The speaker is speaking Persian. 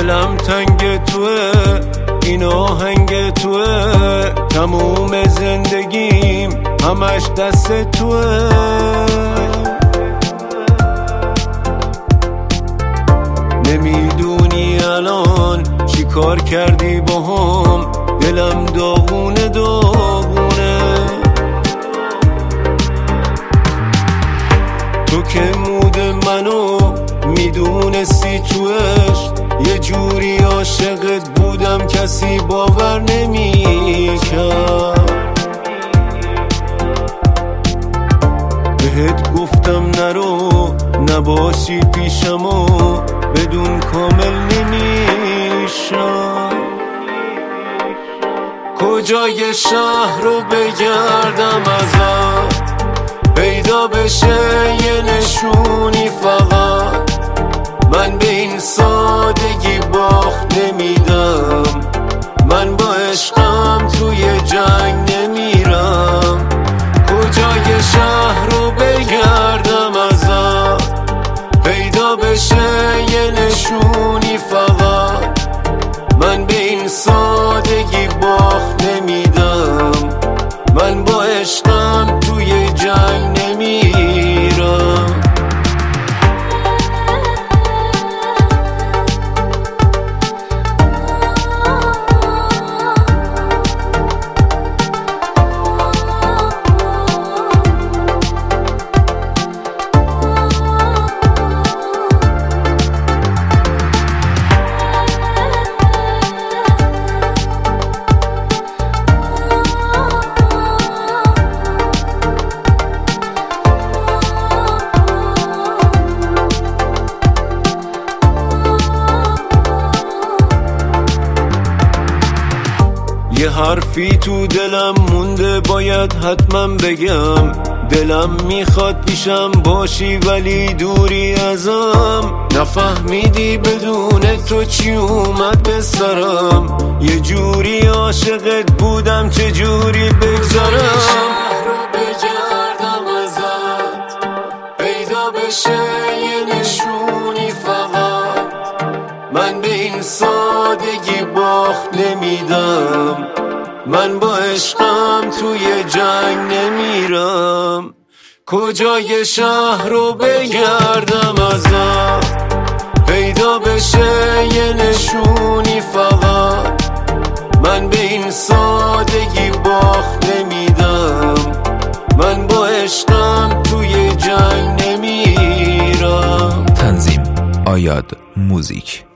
دلم تنگ توه، این آهنگ توه، تموم زندگیم همش دست توه. نمیدونی الان چی کار کردی با هم، دلم داغونه داغونه. تو که مود منو میدونستی توش، یه جوری عاشقت بودم کسی باور نمیکرد. بهت گفتم نرو نباشی پیشم و بدون کامل نمیشم. کجای شهر رو بگردم ازت، پیدا بشه یه نشونی فقط. من به این سادگی باخت نمیدم، من با عشقم توی جنگ نمیرم. کجای شهر رو بگردم ازت، پیدا بشه یه نشونی فقط. من به این سادگی باخت نمیدم، من با عشقم توی جنگ نمیرم. یه حرفی تو دلم مونده باید حتما بگم، دلم میخواد پیشم باشی ولی دوری ازم. نفهمیدی بدون تو چی اومد به سرم، یه جوری عاشقت بودم چه جوری بگذارم. شهر رو بگردم ازت، پیدا بشه یه نشونی فقط. من به این سادگی باخت نمیدم، من با عشقم توی جنگ نمیرم. کجای شهر رو بگردم ازت، پیدا بشه یه نشونی فقط. من به این سادگی باخت نمیدم، من با عشقم توی جنگ نمیرم. تنظیم آیاد موزیک.